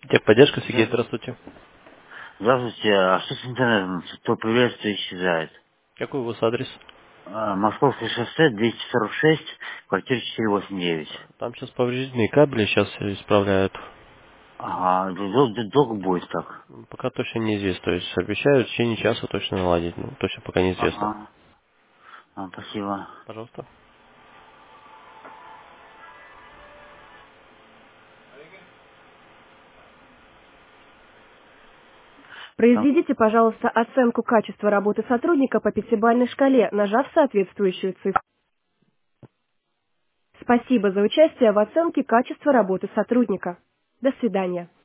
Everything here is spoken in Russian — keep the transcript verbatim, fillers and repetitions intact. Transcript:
Техподдержка, Сергей, Здравствуйте. здравствуйте. Здравствуйте. А что с интернетом? То появляется, то исчезает. Какой у вас адрес? А, Московское шоссе, двести сорок шесть, квартира четыреста восемьдесят девять. Там сейчас повреждены кабели, сейчас исправляют. Ага, дол- дол- долго будет так? Пока точно неизвестно. То есть обещают в течение часа точно наладить. Ну, точно пока неизвестно. Ага. А, спасибо. Пожалуйста. Там- Произведите, пожалуйста, оценку качества работы сотрудника по пятибалльной шкале, нажав соответствующую цифру. Спасибо за участие в оценке качества работы сотрудника. До свидания.